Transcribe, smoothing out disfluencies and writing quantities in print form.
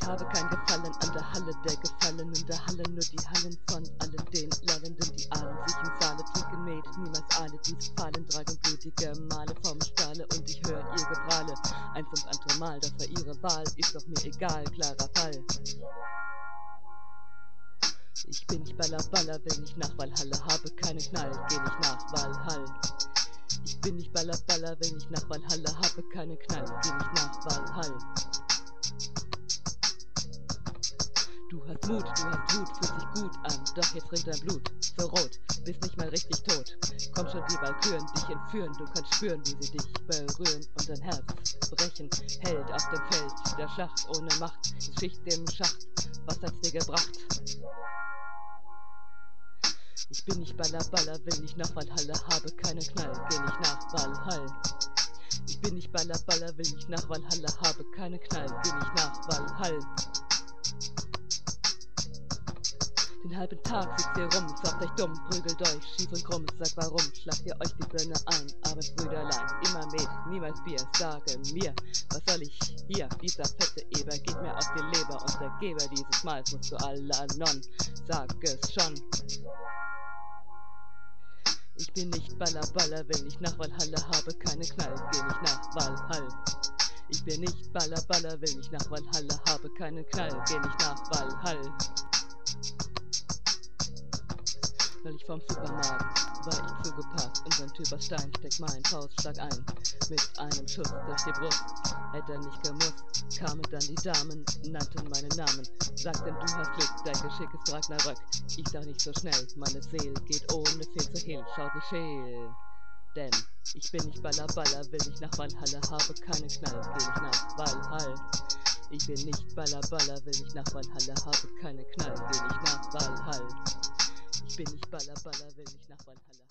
habe kein Gefallen an der Halle der Gefallenen, der Halle nur die Hallen von allen den Lallenden, die ahlen sich im Saale, trinken Met, niemals alle diese Fallen, tragen blutige Male vom Stahle und ich höre ihr Geprahle, eins und andere Mal, doch für ihre Wahl ist doch mir egal, klarer Fall. Ich bin nicht Baller, Baller, will nicht nach Valhalla, habe keinen Knall, geh nicht nach Valhall. Ich bin nicht Baller, Baller, will nicht nach Valhalla, habe keinen Knall, geh nicht nach Valhall. Du hast Wut, fühlt sich gut an, doch jetzt rinnt dein Blut für rot, bist nicht mal richtig tot. Komm schon, die Walküren dich entführen, du kannst spüren, wie sie dich berühren und dein Herz brechen. Held auf dem Feld der Schlacht ohne Macht, es Schicht im Schacht, was hat's dir gebracht? Ich bin nicht Baller, Baller, will nicht nach Valhalla, habe keinen Knall, geh nicht nach Valhall. Ich bin nicht Baller, Baller, will nicht nach Valhalla, habe keinen Knall, geh nicht nach Valhall. Den halben Tag sitzt ihr rum, sagt euch dumm, prügelt euch schief und krumm, sagt warum, schlagt ihr euch die Birne ein, Abendbrüderlein, immer Met, niemals Bier, sage mir, was soll ich hier, dieser fette Eber geht mir auf die Leber und der Geber dieses Mals musst du Alanon, sag es schon. Ich bin nicht Baller, Baller, will nicht nach Valhalla, habe keinen Knall, geh nicht nach Valhall. Ich bin nicht Baller, Baller, will nicht nach Valhalla, habe keinen Knall, geh nicht nach Valhall. Neulich vom Supermarkt war ich zugeparkt und ein Typ aus Stein steckt mein Faustschlag ein. Mit einem Schuss durch die Brust, hätte er nicht gemusst, kamen dann die Damen, nannten meinen Namen, sagten du hast Glück, dein Geschick ist Ragnarök. Ich sag nicht so schnell, meine Seele geht ohne Fehl zu Hehl, schaut nicht scheel. Denn ich bin nicht Baller, Baller, will nicht nach Valhalla, habe keinen Knall, geh nicht nach Valhall. Ich bin nicht Baller, Baller, will nicht nach Valhalla, habe keinen Knall, geh nicht nach Valhall. Ich bin nicht Baller, Baller, will nicht nach Valhalla.